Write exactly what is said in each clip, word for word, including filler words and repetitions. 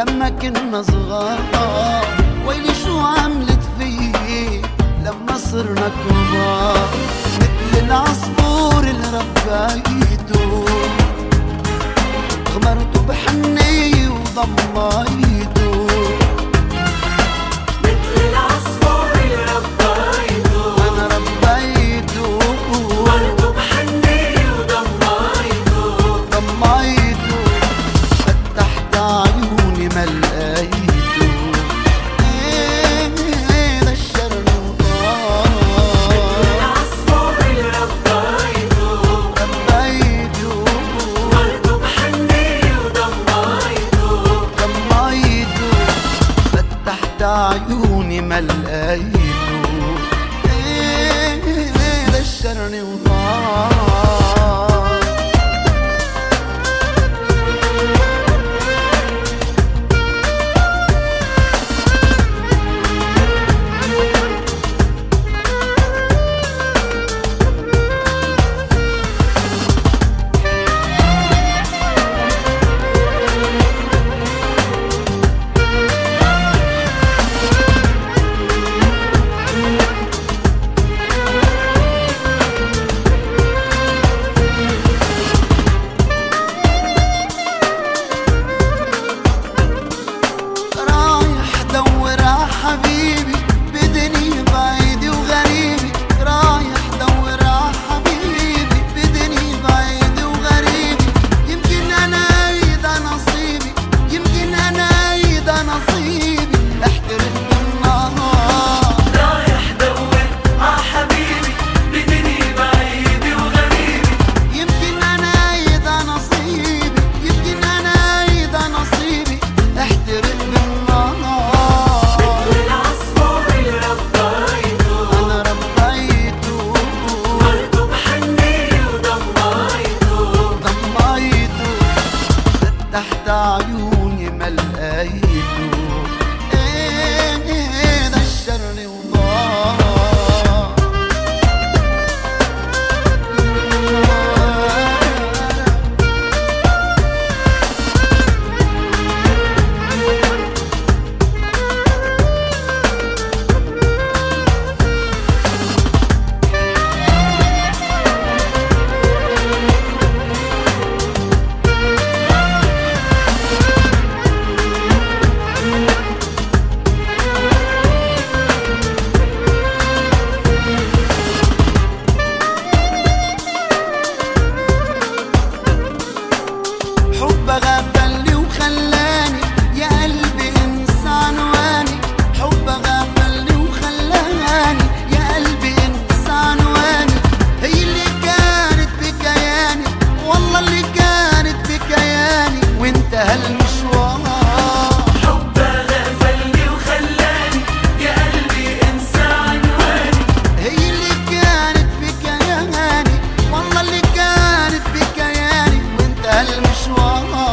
لما كنا صغار، ويلي شو عملت فيه لما صرنا كبار. مثل العصفور اللي ربيته، غمرته بحنية وضميته. مثل العصفور اللي ربيته، أنا ربيته غمرته بحنية وضميته. ضميته فتحت عيوني ما لقيته. ايه ده الشر وطار. مثل العصفور اللي ربيته، ربيته غمرته بحنية وضميته. ضميته فتحت عيوني ما لقيته. ايه ده الشر وطار. حبيبي بدني بعيد وغريبي، رايح دور ع حبيبي بدني بعيد وغريبي. يمكن انا ايدا نصيبي، يمكن انا ايدا نصيبي احترم بالنهار. رايح دور ع حبيبي بدني بعيد وغريبي. يمكن انا ايدا نصيبي، يمكن انا ايدا نصيبي احترم بالنهار. تحت عيوني ما لقيته. ايه ده الشر وضار. حب غفلني وخلاني يا قلبي انسى عنواني. حب غفلني وخلاني يا قلبي انسى عنواني. هي اللي كانت بكياني، والله اللي كانت بكياني وانتهى المشوار. حب غفلني وخلاني يا قلبي انسى عنواني. هي اللي كانت بكياني، والله اللي كانت بكياني وانتهى المشوار.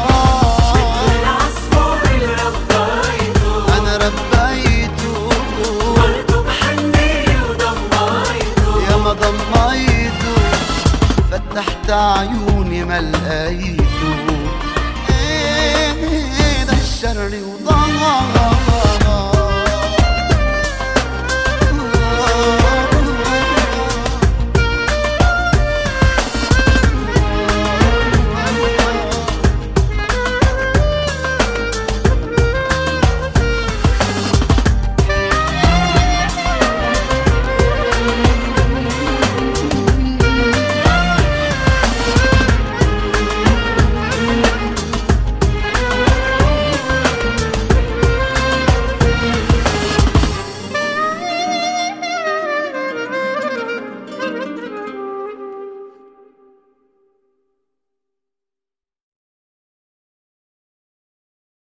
ضميته فتحت عيوني ما لقيته. ايه ده الشر وضار.